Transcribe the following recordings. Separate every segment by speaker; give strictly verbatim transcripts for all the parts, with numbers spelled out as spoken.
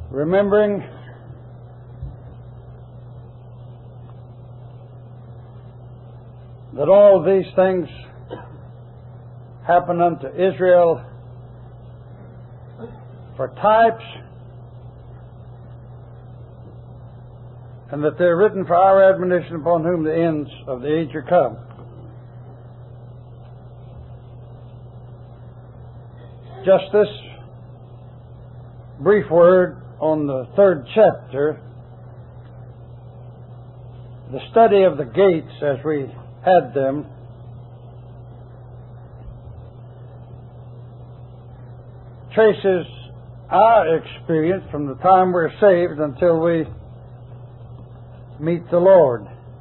Speaker 1: remembering that all these things happen unto Israel for types, and that they're written for our admonition, upon whom the ends of the age are come. Just this brief word on the third chapter, the study of the gates as we had them, traces our experience from the time we're saved until we meet the Lord.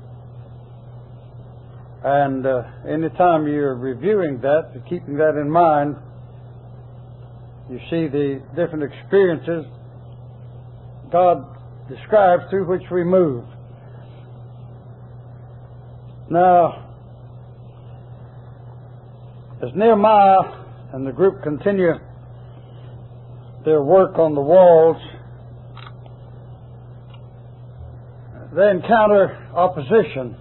Speaker 1: And uh, any time you're reviewing that, keeping that in mind, you see the different experiences God describes through which we move. Now, as Nehemiah and the group continue their work on the walls, they encounter opposition.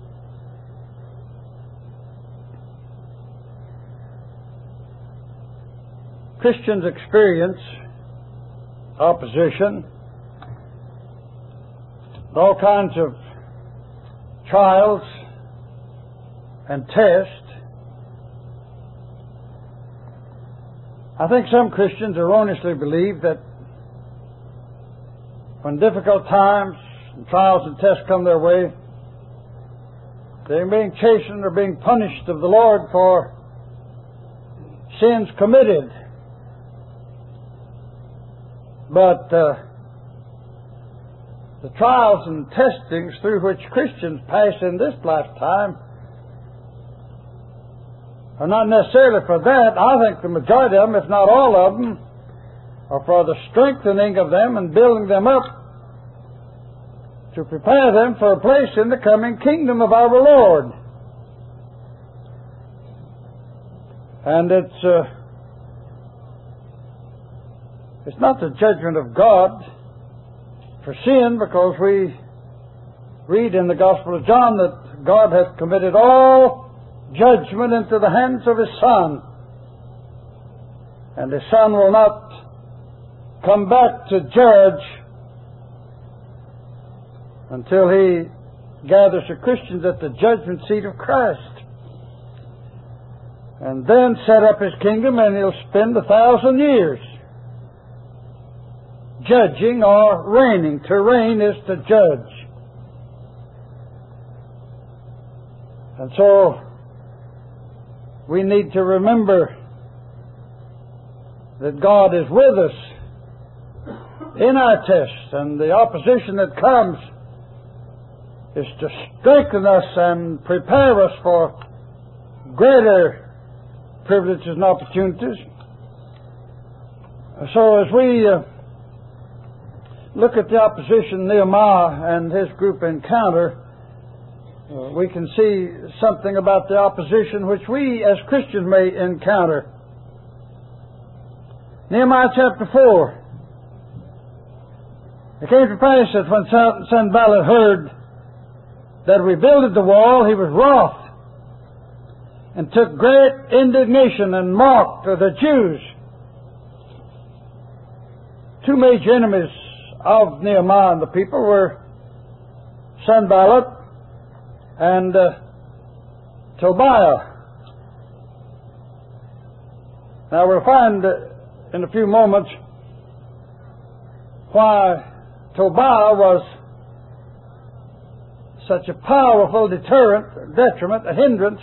Speaker 1: Christians experience opposition, all kinds of trials and tests. I think some Christians erroneously believe that when difficult times and trials and tests come their way, they're being chastened or being punished of the Lord for sins committed. But uh, the trials and testings through which Christians pass in this lifetime are not necessarily for that. I think the majority of them, if not all of them, are for the strengthening of them and building them up to prepare them for a place in the coming kingdom of our Lord. And it's uh, it's not the judgment of God for sin, because we read in the Gospel of John that God hath committed all judgment into the hands of His Son, and His Son will not come back to judge until He gathers the Christians at the judgment seat of Christ, and then set up His kingdom, and He'll spend a thousand years judging or reigning. To reign is to judge. And so we need to remember that God is with us in our tests, and the opposition that comes is to strengthen us and prepare us for greater privileges and opportunities. So as we uh, look at the opposition Nehemiah and his group encounter, uh, we can see something about the opposition which we as Christians may encounter. Nehemiah chapter four. It came to pass that when Sanballat heard that we builded the wall, he was wroth, and took great indignation, and mocked the Jews. Two major enemies of Nehemiah and the people were Sanballat and uh, Tobiah. Now we'll find uh, in a few moments why Tobiah was such a powerful deterrent, detriment, a hindrance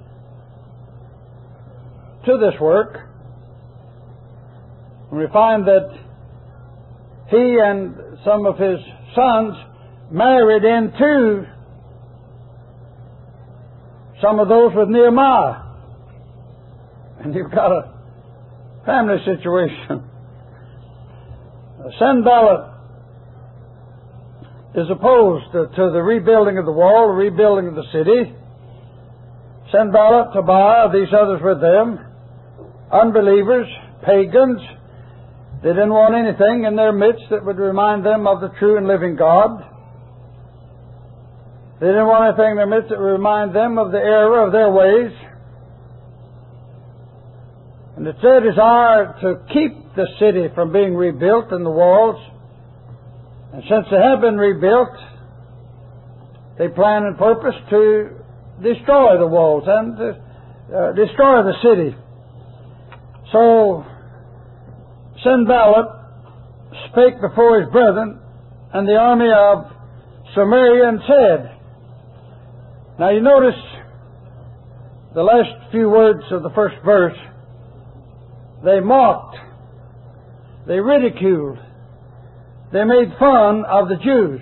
Speaker 1: to this work. And we find that he and some of his sons married into some of those with Nehemiah. And you've got a family situation. Sanballat is opposed to, to the rebuilding of the wall, the rebuilding of the city. Sanballat, Tobiah, these others with them, unbelievers, pagans, They didn't want anything in their midst that would remind them of the true and living God. They didn't want anything in their midst that would remind them of the error of their ways. And it's their desire to keep the city from being rebuilt and the walls. And since they have been rebuilt, they plan and purpose to destroy the walls and to, uh, destroy the city. So Sanballat spake before his brethren and the army of Samaria and said, now you notice the last few words of the first verse. They mocked, they ridiculed, they made fun of the Jews.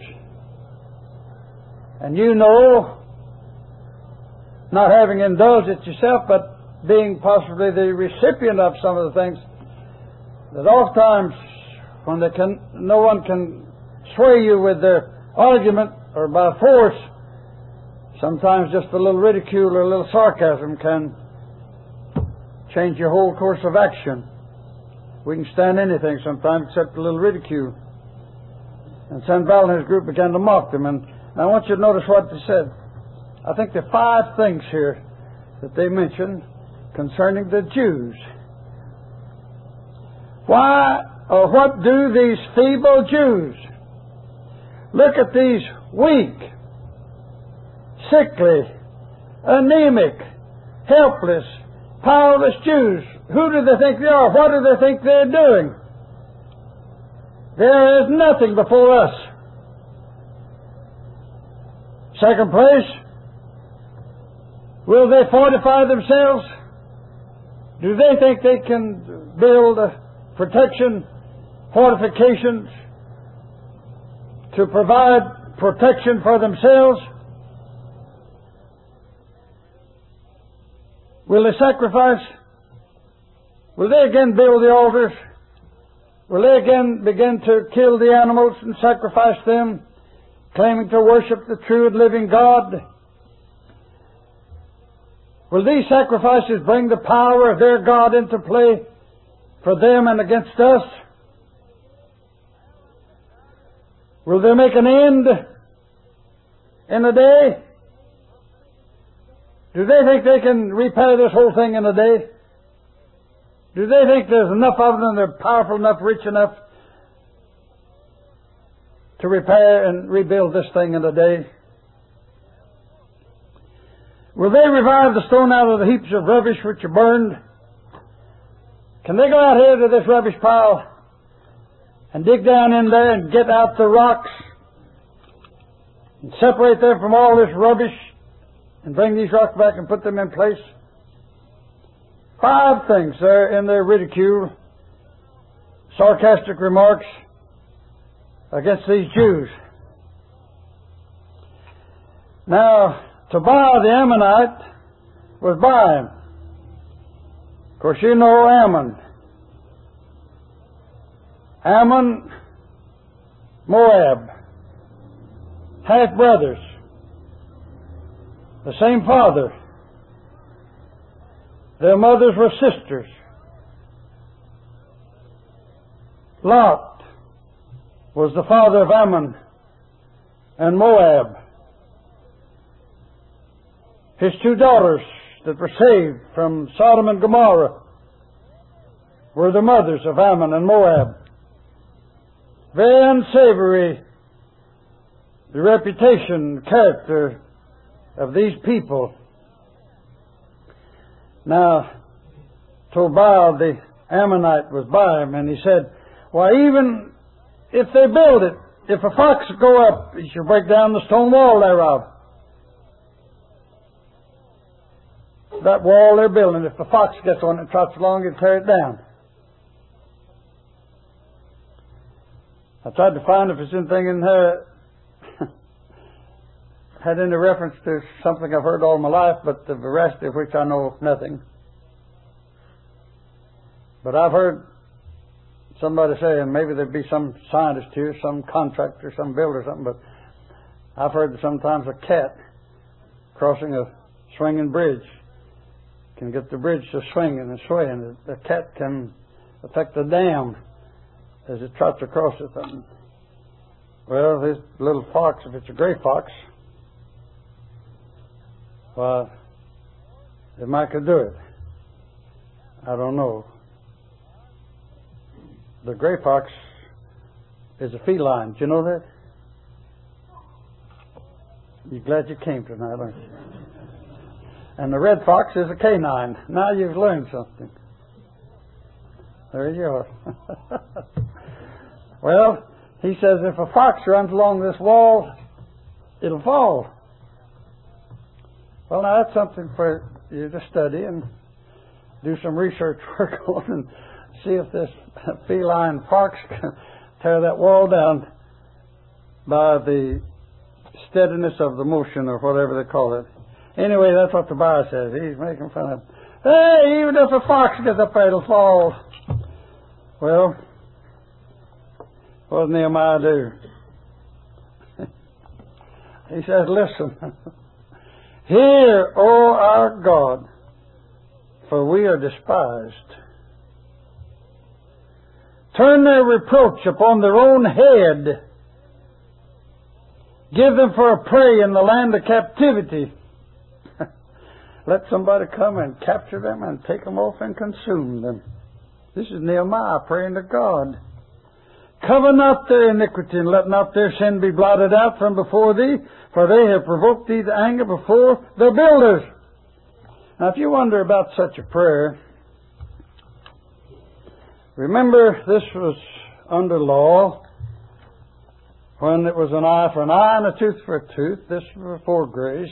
Speaker 1: And you know, not having indulged it yourself, but being possibly the recipient of some of the things, that oftentimes when they can, no one can sway you with their argument or by force, sometimes just a little ridicule or a little sarcasm can change your whole course of action. We can stand anything sometimes except a little ridicule. And Sanballat and his group began to mock them. And I want you to notice what they said. I think there are five things here that they mention concerning the Jews. Why or what do these feeble Jews? Look at these weak, sickly, anemic, helpless, powerless Jews. Who do they think they are? What do they think they're doing? There is nothing before us. Second place, will they fortify themselves? Do they think they can build a protection, fortifications to provide protection for themselves? Will they sacrifice? Will they again build the altars? Will they again begin to kill the animals and sacrifice them, claiming to worship the true and living God? Will these sacrifices bring the power of their God into play for them and against us? Will they make an end in a day? Do they think they can repair this whole thing in a day? Do they think there's enough of them, they're powerful enough, rich enough to repair and rebuild this thing in a day? Will they revive the stone out of the heaps of rubbish which are burned? Can they go out here to this rubbish pile and dig down in there and get out the rocks and separate them from all this rubbish and bring these rocks back and put them in place? Five things there in their ridicule, sarcastic remarks against these Jews. Now, Tobiah the Ammonite was by him. Of course, you know Ammon. Ammon, Moab, half brothers, the same father. Their mothers were sisters. Lot was the father of Ammon and Moab. His two daughters that were saved from Sodom and Gomorrah were the mothers of Ammon and Moab. Very unsavory, the reputation, character of these people. Now, Tobiah the Ammonite was by him, and he said, why, even if they build it, if a fox go up, he shall break down the stone wall thereof. That wall they're building, if a fox gets on it and trots along, he'll tear it down. I tried to find if there's anything in there had any reference to something I've heard all my life, but the veracity of which I know nothing. But I've heard somebody say, and maybe there'd be some scientist here, some contractor, some builder or something, but I've heard that sometimes a cat crossing a swinging bridge can get the bridge to swinging and swaying. The cat can affect the dam as it trots across it. And, well, this little fox, if it's a gray fox, well, it might could do it. I don't know. The gray fox is a feline. Do you know that? You're glad you came tonight, aren't you? And the red fox is a canine. Now you've learned something. There you are. Well, he says if a fox runs along this wall, it'll fall. Well, now that's something for you to study and do some research work on and see if this feline fox can tear that wall down by the steadiness of the motion or whatever they call it. Anyway, that's what the Bible says. He's making fun of him. Hey, even if a fox gets up there, it'll fall. Well, what does Nehemiah do? He says, listen, hear, O our God, for we are despised. Turn their reproach upon their own head. Give them for a prey in the land of captivity. Let somebody come and capture them and take them off and consume them. This is Nehemiah praying to God. Cover not their iniquity, and let not their sin be blotted out from before thee, for they have provoked thee to anger before their builders. Now, if you wonder about such a prayer, remember this was under law, when it was an eye for an eye and a tooth for a tooth. This was before grace.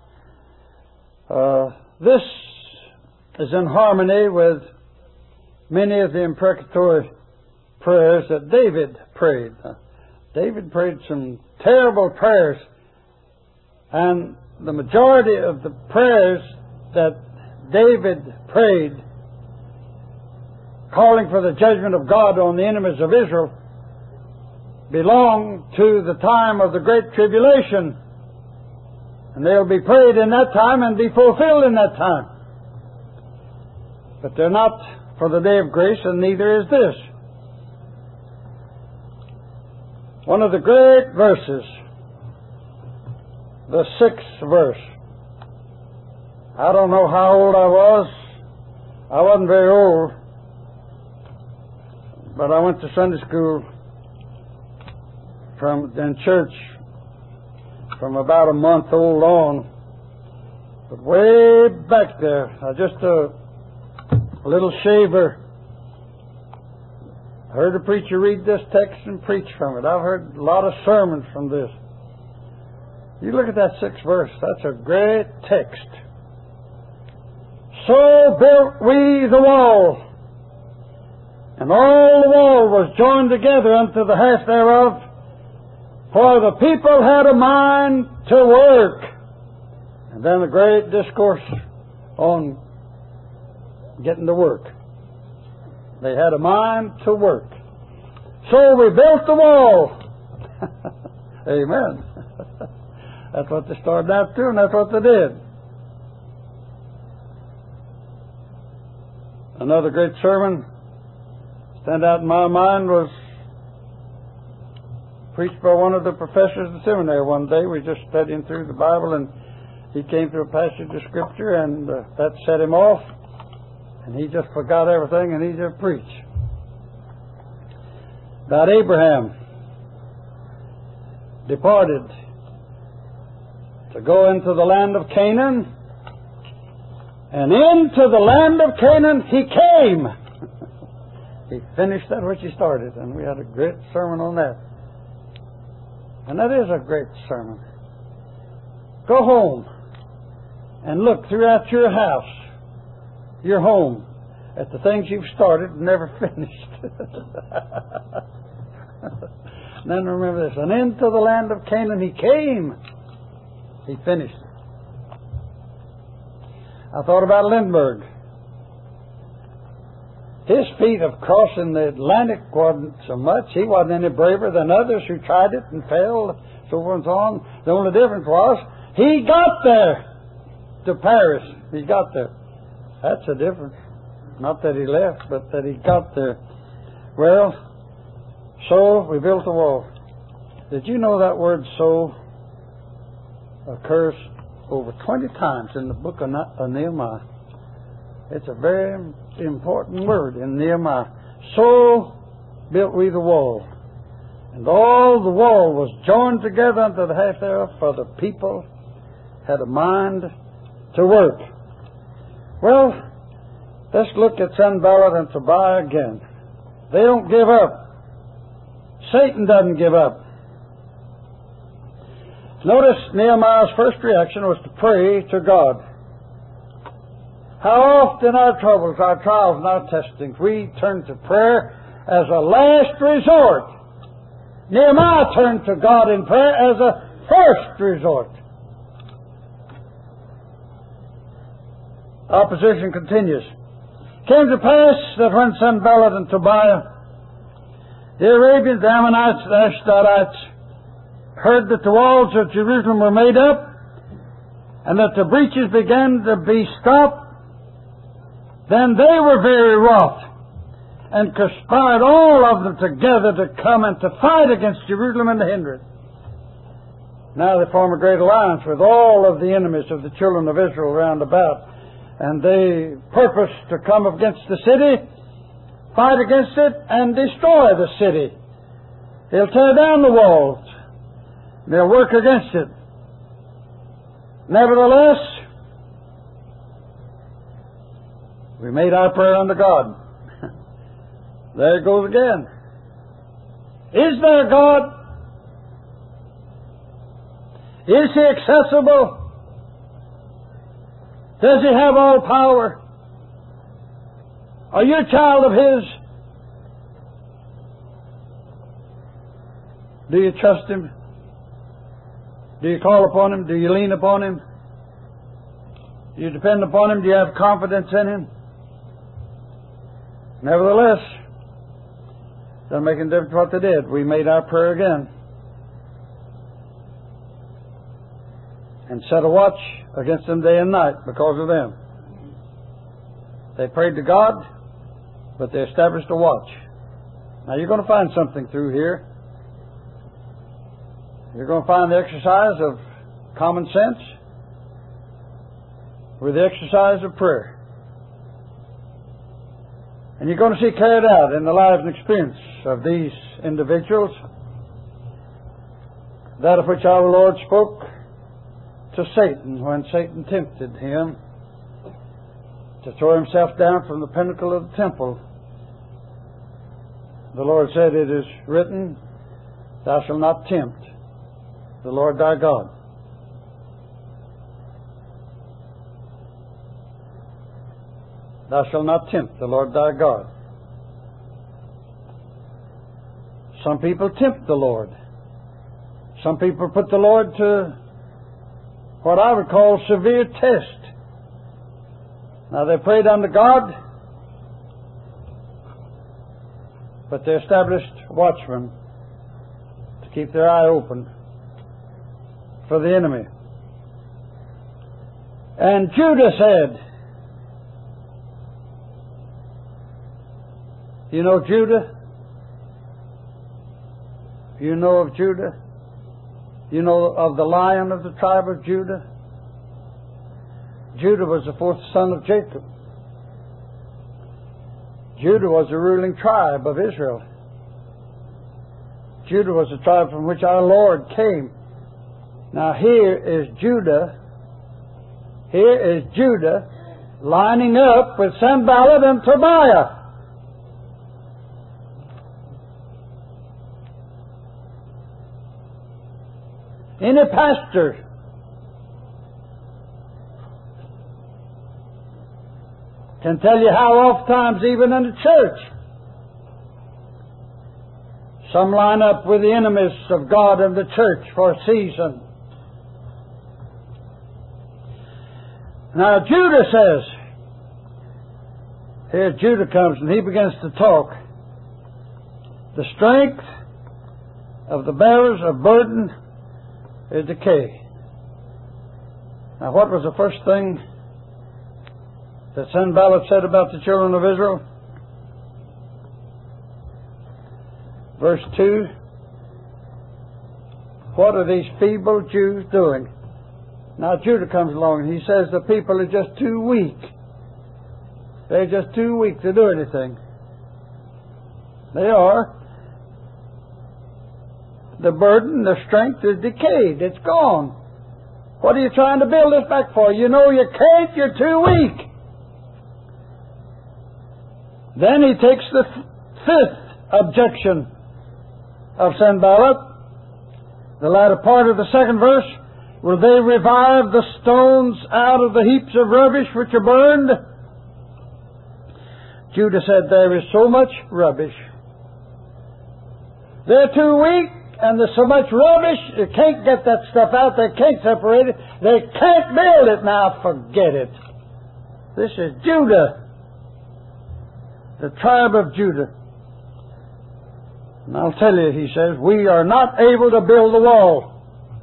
Speaker 1: Uh, this is in harmony with many of the imprecatory prayers that David prayed. Uh, David prayed some terrible prayers, and the majority of the prayers that David prayed, calling for the judgment of God on the enemies of Israel, belong to the time of the Great Tribulation. And they'll be prayed in that time and be fulfilled in that time. But they're not for the day of grace, and neither is this. One of the great verses, the sixth verse. I don't know how old I was. I wasn't very old. But I went to Sunday school from in church from about a month old on. But way back there, I just a, a little shaver, I heard a preacher read this text and preach from it. I've heard a lot of sermons from this. You look at that sixth verse, that's a great text. So built we the wall, and all the wall was joined together unto the half thereof, for the people had a mind to work. And then a great discourse on getting to work. They had a mind to work. So we built the wall. Amen. That's what they started out to, and that's what they did. Another great sermon stand out in my mind was preached by one of the professors of the seminary one day. We were just studying through the Bible, and he came to a passage of Scripture, and uh, that set him off, and he just forgot everything, and he just preached about Abraham departed to go into the land of Canaan, and into the land of Canaan he came. He finished that which he started, and we had a great sermon on that. And that is a great sermon. Go home and look throughout your house, your home, at the things you've started and never finished. And then remember this, and into the land of Canaan he came. He finished it. I thought about Lindbergh. His feat of crossing the Atlantic wasn't so much. He wasn't any braver than others who tried it and failed, so forth and so on. The only difference was he got there to Paris. He got there. That's the difference. Not that he left, but that he got there. Well, So we built a wall. Did you know that word "so" occurs over twenty times in the book of Nehemiah? It's a very important word in Nehemiah. So built we the wall, and all the wall was joined together unto the half thereof, for the people had a mind to work. Well, let's look at Sanballat and Tobiah again. They don't give up. Satan doesn't give up. Notice Nehemiah's first reaction was to pray to God. How often in our troubles, our trials, and our testings, we turn to prayer as a last resort. Nehemiah turned to God in prayer as a first resort. Opposition continues. Came to pass that when Sanballat and Tobiah, the Arabians, the Ammonites, the Ashdodites, heard that the walls of Jerusalem were made up, and that the breaches began to be stopped, then they were very wroth, and conspired all of them together to come and to fight against Jerusalem and to hinder it. Now they form a great alliance with all of the enemies of the children of Israel round about, and they purpose to come against the city, fight against it, and destroy the city. They'll tear down the walls. They'll work against it. Nevertheless, we made our prayer unto God. There it goes again. Is there a God? Is He accessible? Does He have all power? Are you a child of His? Do you trust Him? Do you call upon Him? Do you lean upon Him? Do you depend upon Him? Do you have confidence in Him? Nevertheless, it doesn't make any difference what they did. We made our prayer again. And set a watch against them day and night because of them. They prayed to God, but they established a watch. Now you're going to find something through here. You're going to find the exercise of common sense with the exercise of prayer. And you're going to see carried out in the lives and experience of these individuals that of which our Lord spoke to Satan when Satan tempted him to throw himself down from the pinnacle of the temple. The Lord said, "It is written, thou shalt not tempt the Lord thy God." Thou shalt not tempt the Lord thy God. Some people tempt the Lord. Some people put the Lord to what I would call severe test. Now they prayed unto God, but they established watchmen to keep their eye open for the enemy. And Judah said, you know Judah? You know of Judah? You know of the Lion of the tribe of Judah? Judah was the fourth son of Jacob. Judah was the ruling tribe of Israel. Judah was the tribe from which our Lord came. Now here is Judah. Here is Judah lining up with Sanballat and Tobiah. Any pastor can tell you how oftentimes, even in the church, some line up with the enemies of God and the church for a season. Now Judah says, here Judah comes and he begins to talk. The strength of the bearers of burden is decay. Now what was the first thing that Sanballat said about the children of Israel? verse two. What are these feeble Jews doing? Now Judah comes along and he says the people are just too weak. They're just too weak to do anything. They are. The burden, the strength is decayed. It's gone. What are you trying to build this back for? You know you can't. You're too weak. Then he takes the fifth objection of Sanballat. The latter part of the second verse. Will they revive the stones out of the heaps of rubbish which are burned? Judah said, there is so much rubbish. They're too weak, and there's so much rubbish, you can't get that stuff out, they can't separate it, they can't build it. Now forget it. This is Judah, the tribe of Judah. And I'll tell you, he says, we are not able to build the wall.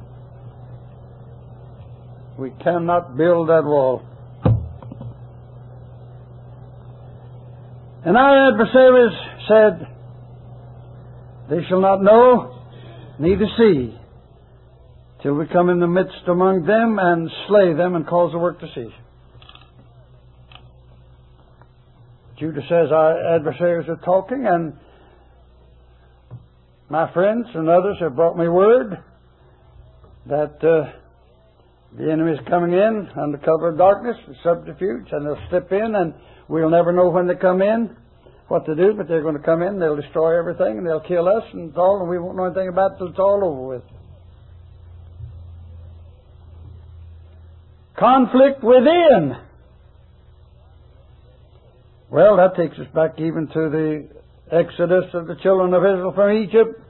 Speaker 1: We cannot build that wall. And our adversaries said, they shall not know, neither see, till we come in the midst among them and slay them and cause the work to cease. Judah says, our adversaries are talking, and my friends and others have brought me word that uh, the enemy is coming in under cover of darkness and subterfuge, and they'll slip in, and we'll never know when they come in, what to do, but they're going to come in, they'll destroy everything, and they'll kill us and all, and we won't know anything about it till it's all over with. Conflict within. Well, that takes us back even to the exodus of the children of Israel from Egypt.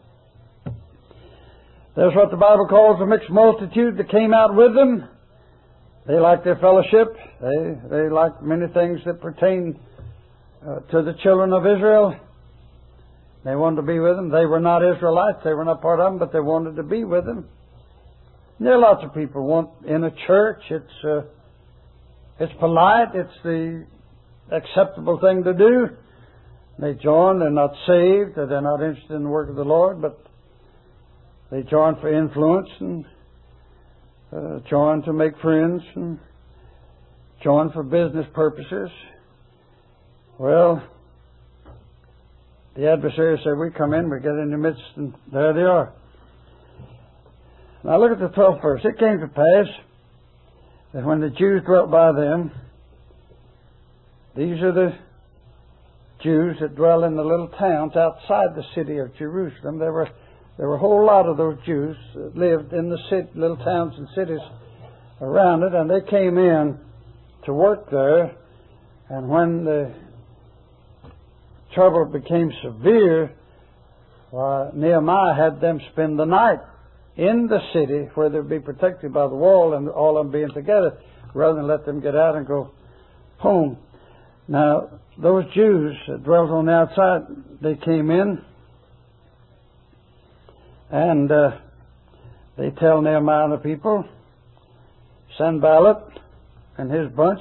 Speaker 1: There's what the Bible calls a mixed multitude that came out with them. They liked their fellowship. They they liked many things that pertain uh, to the children of Israel. They wanted to be with them. They were not Israelites. They were not part of them, but they wanted to be with them. And there are lots of people want in a church. It's uh, it's polite. It's the acceptable thing to do. They join. They're not saved. Or they're not interested in the work of the Lord, but they join for influence and uh, join to make friends and join for business purposes. Well, the adversaries say, we come in, we get in the midst, and there they are. Now look at the twelfth verse. It came to pass that when the Jews dwelt by them, these are the Jews that dwell in the little towns outside the city of Jerusalem. There were There were a whole lot of those Jews that lived in the city, little towns and cities around it, and they came in to work there. And when the trouble became severe, why, Nehemiah had them spend the night in the city where they'd be protected by the wall and all of them being together, rather than let them get out and go home. Now, those Jews that dwelt on the outside, they came in. And uh, they tell Nehemiah and the people, Sanballat and his bunch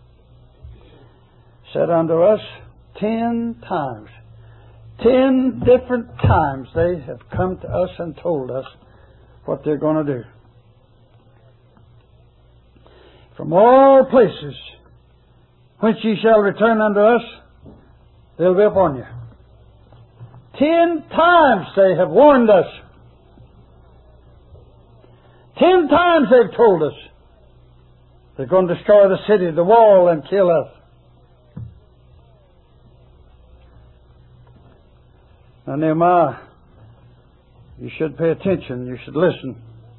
Speaker 1: said unto us ten times, ten different times they have come to us and told us what they're going to do. From all places whence ye shall return unto us, they'll be upon you. Ten times they have warned us. Ten times they've told us they're going to destroy the city, the wall, and kill us. Now, Nehemiah, you should pay attention. You should listen.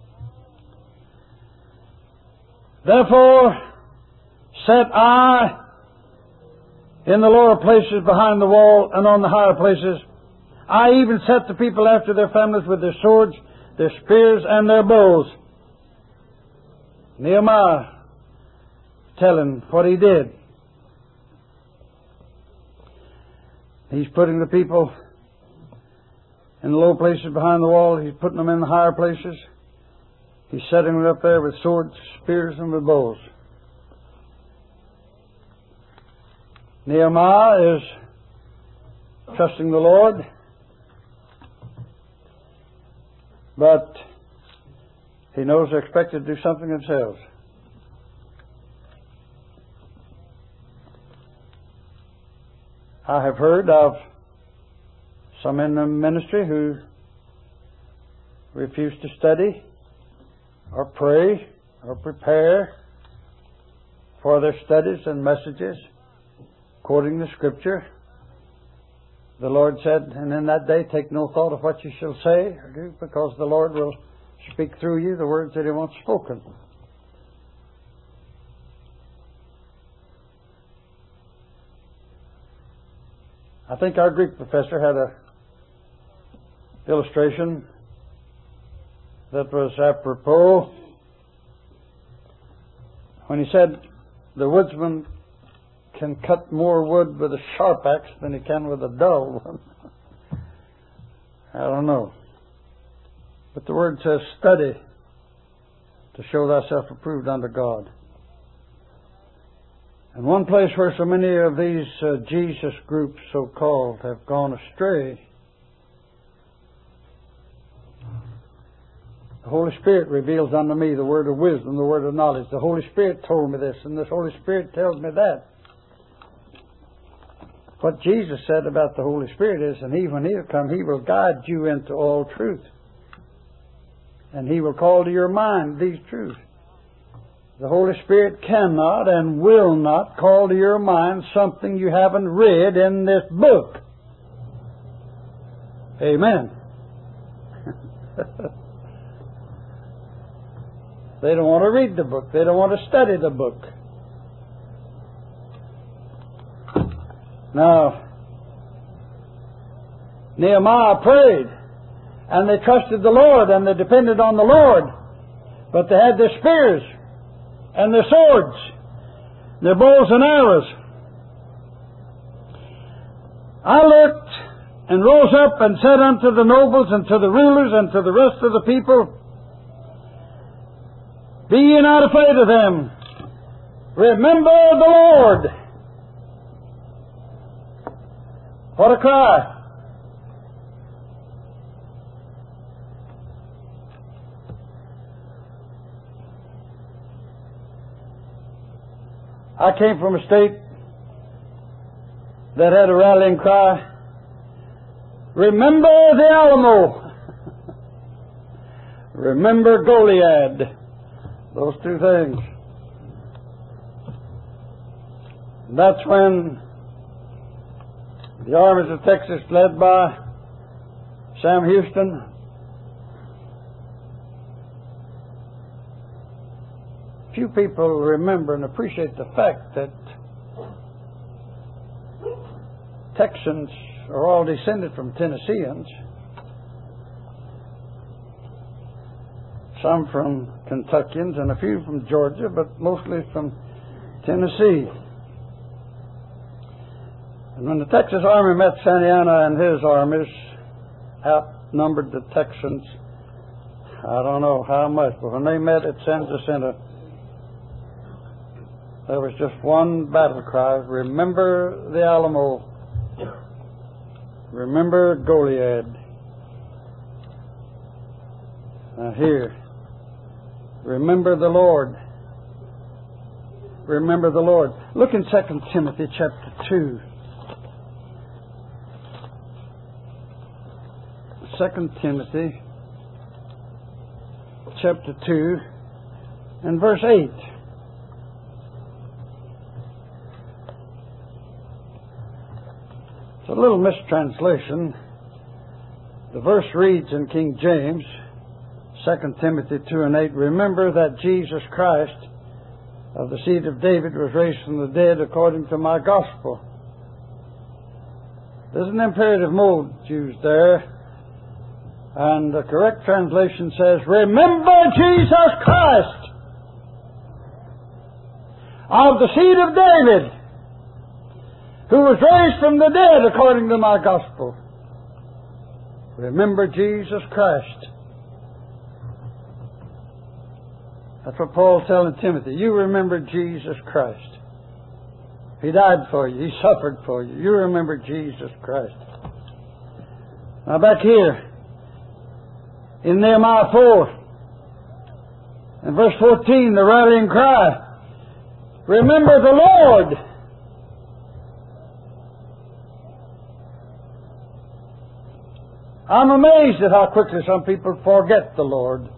Speaker 1: Therefore, set I in the lower places behind the wall and on the higher places. I even set the people after their families with their swords, their spears, and their bows. Nehemiah telling what he did. He's putting the people in the low places behind the wall. He's putting them in the higher places. He's setting them up there with swords, spears, and with bows. Nehemiah is trusting the Lord. But He knows they're expected to do something themselves. I have heard of some in the ministry who refuse to study or pray or prepare for their studies and messages, quoting the Scripture. The Lord said, and in that day take no thought of what you shall say or do, because the Lord will speak through you the words that He wants spoken. I think our Greek professor had a illustration that was apropos when he said the woodsman can cut more wood with a sharp axe than he can with a dull one. I don't know. But the Word says, study to show thyself approved unto God. And one place where so many of these uh, Jesus groups, so-called, have gone astray, the Holy Spirit reveals unto me the word of wisdom, the word of knowledge. The Holy Spirit told me this, and this Holy Spirit tells me that. What Jesus said about the Holy Spirit is, and He, when He'll come, He will guide you into all truth. And He will call to your mind these truths. The Holy Spirit cannot and will not call to your mind something you haven't read in this book. Amen. They don't want to read the book. They don't want to study the book. Now, Nehemiah prayed, and they trusted the Lord, and they depended on the Lord. But they had their spears, and their swords, their bows and arrows. I looked, and rose up, and said unto the nobles, and to the rulers, and to the rest of the people, be ye not afraid of them. Remember the Lord. What a cry. I came from a state that had a rallying cry, remember the Alamo. Remember Goliad. Those two things. And that's when the armies of Texas, led by Sam Houston, few people remember and appreciate the fact that Texans are all descended from Tennesseans, some from Kentuckians and a few from Georgia, but mostly from Tennessee. And when the Texas Army met Santa Anna and his armies, outnumbered the Texans, I don't know how much, but when they met at San Jacinto, there was just one battle cry, remember the Alamo, remember Goliad. Now here, remember the Lord. Remember the Lord. Look in Second Timothy chapter two. Second Timothy chapter two and verse eight. It's a little mistranslation. The verse reads in King James, Second Timothy two and eight, remember that Jesus Christ of the seed of David was raised from the dead according to my gospel. There's an imperative mode used there, and the correct translation says, remember Jesus Christ of the seed of David, who was raised from the dead according to my gospel. Remember Jesus Christ. That's what Paul's telling Timothy. You remember Jesus Christ. He died for you. He suffered for you. You remember Jesus Christ. Now back here, in Nehemiah four. In verse fourteen, the rallying cry, remember the Lord. I'm amazed at how quickly some people forget the Lord.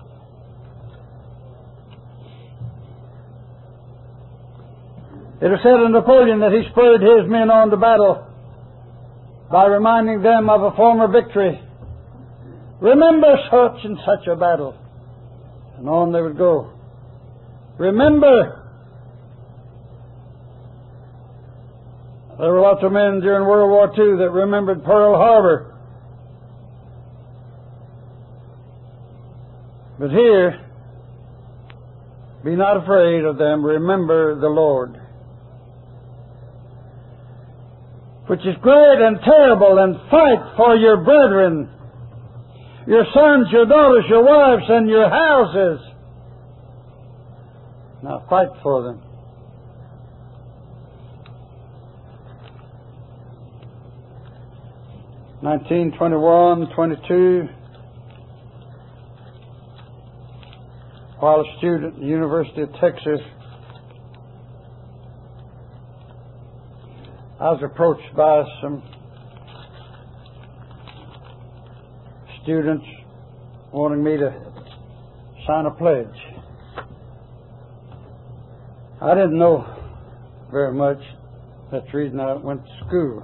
Speaker 1: It is said of Napoleon that he spurred his men on to battle by reminding them of a former victory. Remember such and such a battle. And on they would go. Remember. There were lots of men during World War Two that remembered Pearl Harbor. But here, be not afraid of them. Remember the Lord, which is great and terrible, and fight for your brethren, your sons, your daughters, your wives, and your houses. Now fight for them. nineteen twenty-one, twenty-two. While a student at the University of Texas, I was approached by some students wanting me to sign a pledge. I didn't know very much. That's the reason I went to school.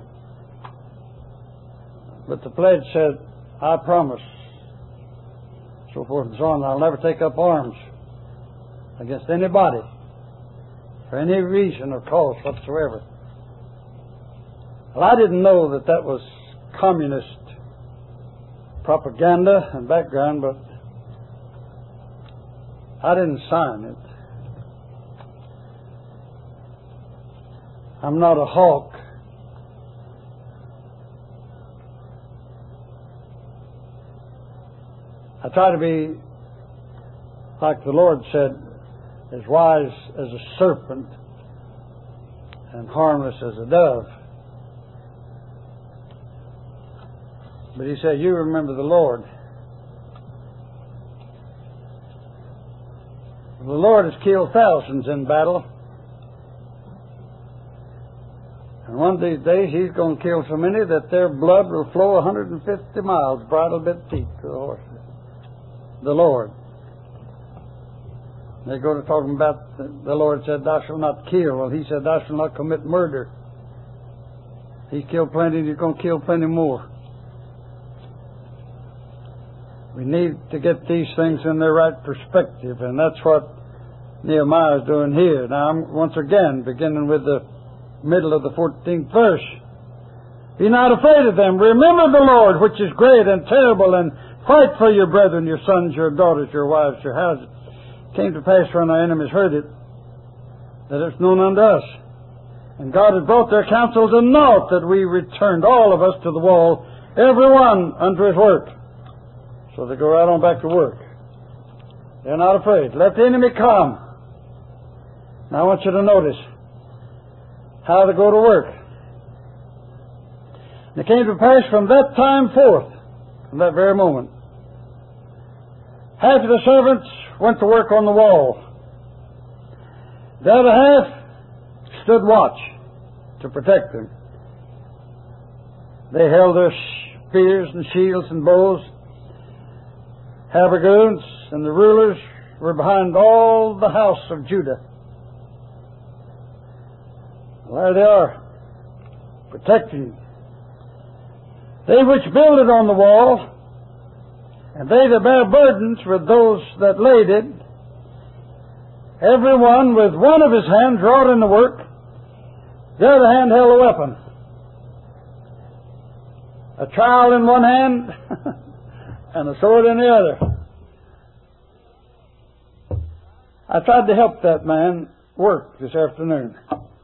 Speaker 1: But the pledge said, I promise, so forth and so on, I'll never take up arms against anybody for any reason or cause whatsoever. Well, I didn't know that that was communist propaganda and background, but I didn't sign it. I'm not a hawk. I try to be, like the Lord said, as wise as a serpent and harmless as a dove. But he said, you remember the Lord. The Lord has killed thousands in battle. And one of these days He's going to kill so many that their blood will flow one hundred fifty miles, bridle bit deep to the horses. The Lord. They go to talking about the, the Lord said, thou shalt not kill. Well, He said, thou shalt not commit murder. He's killed plenty, and He's going to kill plenty more. We need to get these things in their right perspective, and that's what Nehemiah is doing here. Now, I'm once again beginning with the middle of the fourteenth verse. Be not afraid of them. Remember the Lord, which is great and terrible, and fight for your brethren, your sons, your daughters, your wives, your houses. It came to pass when our enemies heard it, that it's known unto us. And God had brought their counsel to naught, that we returned all of us to the wall, every one unto his work. So they go right on back to work. They're not afraid. Let the enemy come. Now I want you to notice how they go to work. And it came to pass from that time forth, from that very moment, half of the servants went to work on the wall. The other half stood watch to protect them. They held their spears and shields and bows. Habergeons and the rulers were behind all the house of Judah. Well, there they are, protecting. They which builded on the wall, and they that bear burdens with those that laid it, every one with one of his hands wrought in the work, the other hand held a weapon. A trowel in one hand, and a sword in the other. I tried to help that man work this afternoon.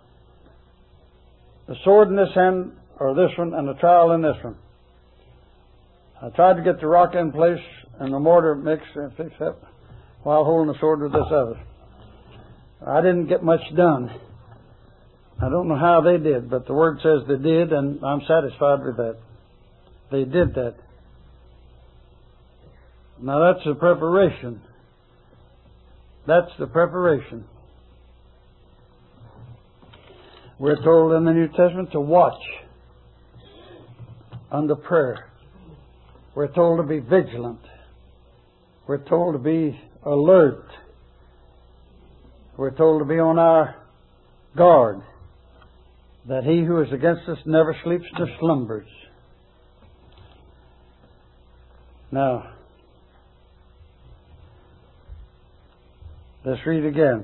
Speaker 1: The sword in this hand, or this one, and the trowel in this one. I tried to get the rock in place and the mortar mixed and fixed up while holding the sword with this other. I didn't get much done. I don't know how they did, but the Word says they did, and I'm satisfied with that. They did that. Now that's the preparation. That's the preparation. We're told in the New Testament to watch under prayer. We're told to be vigilant. We're told to be alert. We're told to be on our guard, that he who is against us never sleeps nor slumbers. Now, let's read again.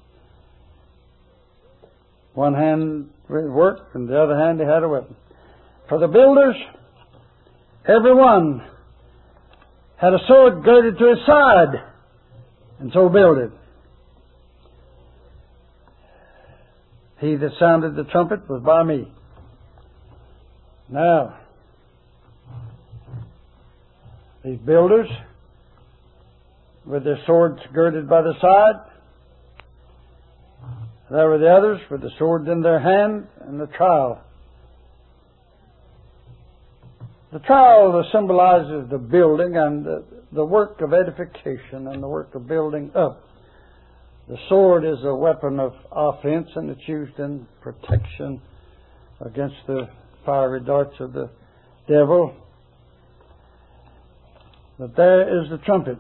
Speaker 1: One hand worked, and the other hand he had a weapon. For the builders, every one had a sword girded to his side, and so builded. He that sounded the trumpet was by me. Now, these builders, with their swords girded by the side, there were the others with the swords in their hand and the trowel. The trowel symbolizes the building and the, the work of edification and the work of building up. The sword is a weapon of offense, and it's used in protection against the fiery darts of the devil. But there is the trumpet.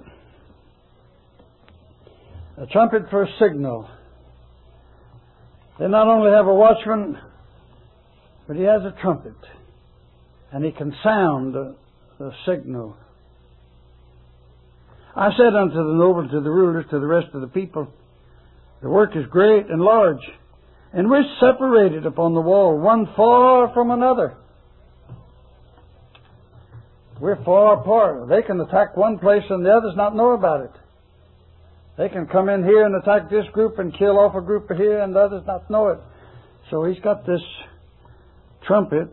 Speaker 1: A trumpet for a signal. They not only have a watchman, but he has a trumpet. And he can sound the, the signal. I said unto the nobles, to the rulers, to the rest of the people, the work is great and large, and we're separated upon the wall, one far from another. We're far apart. They can attack one place and the others not know about it. They can come in here and attack this group and kill off a group here and the others not know it. So he's got this trumpet.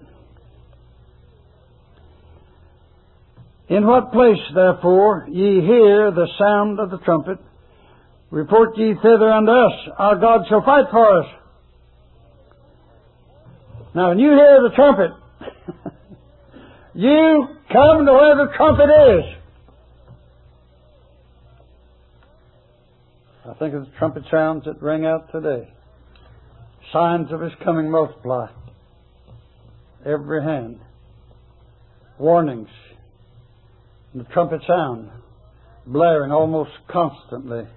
Speaker 1: In what place, therefore, ye hear the sound of the trumpet, report ye thither unto us, our God shall fight for us. Now, when you hear the trumpet, you come to where the trumpet is. I think of the trumpet sounds that ring out today. Signs of His coming multiply. Every hand. Warnings. And the trumpet sound blaring almost constantly.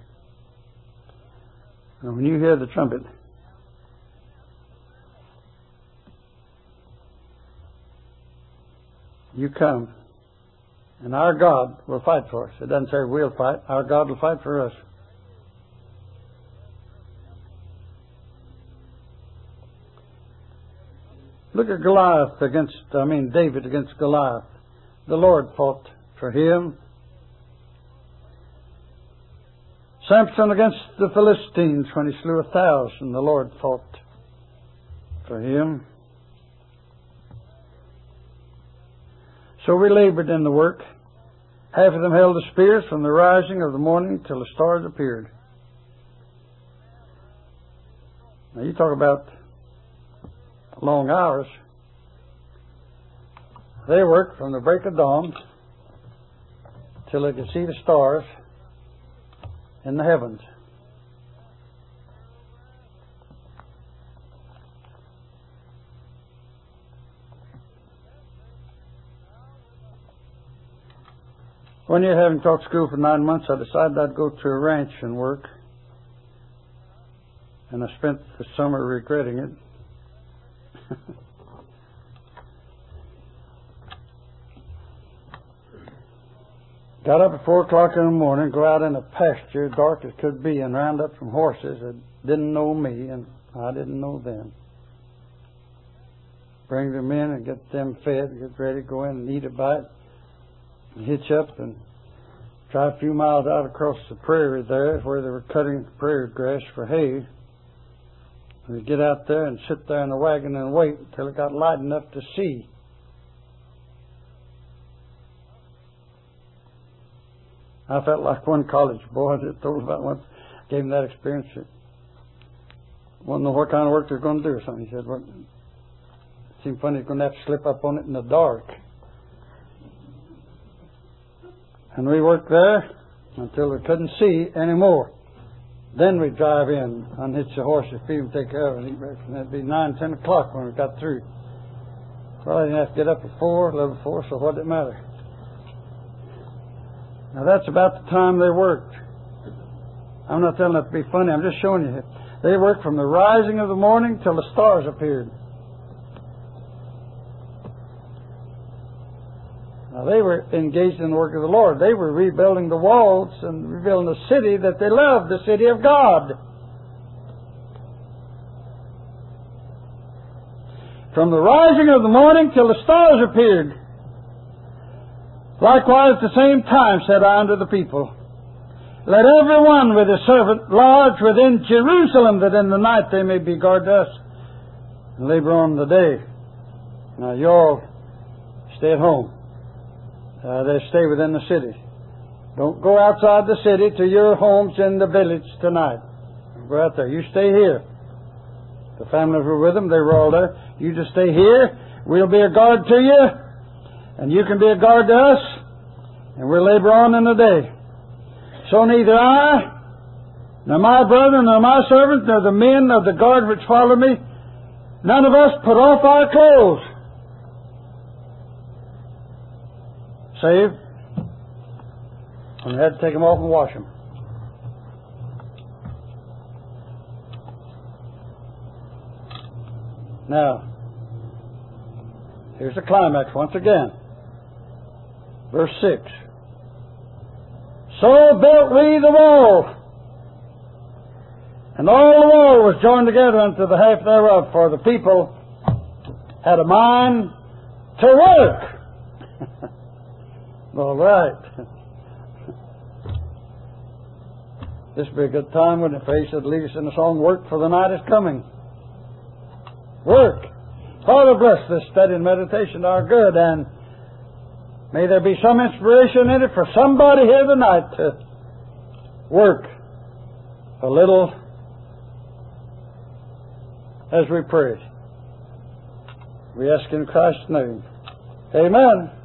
Speaker 1: And when you hear the trumpet, you come, and our God will fight for us. It doesn't say we'll fight. Our God will fight for us. Look at Goliath against, I mean David against Goliath. The Lord fought for him. Samson against the Philistines when he slew a thousand. The Lord fought for him. So we labored in the work. Half of them held the spears from the rising of the morning till the stars appeared. Now you talk about long hours. They worked from the break of dawn till they could see the stars in the heavens. One year, having taught school for nine months, I decided I'd go to a ranch and work. And I spent the summer regretting it. Got up at four o'clock in the morning, go out in a pasture, dark as could be, and round up some horses that didn't know me, and I didn't know them. Bring them in and get them fed, get ready to go in and eat a bite, and hitch up and drive a few miles out across the prairie there, where they were cutting prairie grass for hay. We'd get out there and sit there in the wagon and wait until it got light enough to see. I felt like one college boy that told about once, gave him that experience. Wanted to know what kind of work they're going to do or something. He said, well, it seemed funny, he's going to have to slip up on it in the dark. And we worked there until we couldn't see anymore. Then we'd drive in, unhitch the horses, feed them, take care of them, eat breakfast. And it'd be nine, ten o'clock when we got through. Well, I didn't have to get up at four, eleven before, so what did it matter? Now that's about the time they worked. I'm not telling that to be funny, I'm just showing you. They worked from the rising of the morning till the stars appeared. Now they were engaged in the work of the Lord. They were rebuilding the walls and rebuilding the city that they loved, the city of God. From the rising of the morning till the stars appeared. Likewise, at the same time, said I unto the people, let every one with his servant lodge within Jerusalem, that in the night they may be guard us and labor on the day. Now you all stay at home. Uh, they stay within the city. Don't go outside the city to your homes in the village tonight. Go out there. You stay here. The families were with them. They were all there. You just stay here. We'll be a guard to you. And you can be a guard to us. And we'll labor on in the day. So neither I, nor my brother, nor my servants, nor the men of the guard which follow me, none of us put off our clothes. Save when we had to take them off and wash them. Now, here's the climax once again. Verse six. So built we the wall, and all the wall was joined together unto the half thereof, for the people had a mind to work. All right. This would be a good time, wouldn't it, if he should lead us in the song, Work, for the night is coming. Work. Father, bless this study and meditation, our good, and may there be some inspiration in it for somebody here tonight to work a little as we pray. We ask in Christ's name. Amen.